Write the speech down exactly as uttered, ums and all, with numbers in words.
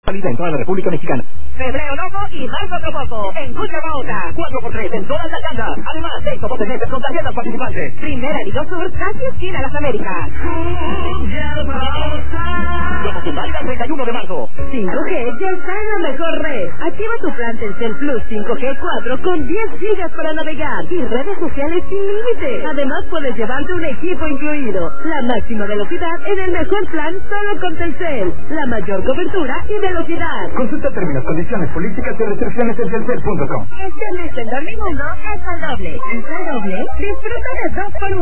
Válida en toda la República Mexicana. Febrero loco y marzo otro poco. En Cucharaota. cuatro por tres en todas las tiendas. Además, seis copotes meses con tarjetas participantes. Primera Liga Sur, casi esquina Las Américas. Promoción válida el treinta y uno de marzo. cinco G ya está en la mejor red. Activa tu plan Telcel Plus cinco G cuatro con diez gigas para navegar y redes sociales sin límite. Además, puedes llevarte un equipo incluido. La máxima velocidad en el mejor plan solo con Telcel. La mayor cobertura y velocidad. Consulta términos, condiciones, políticas y restricciones en telcel punto com. Este mes el Dormimundo es al doble. ¿Es al doble? Disfruta de dos por uno.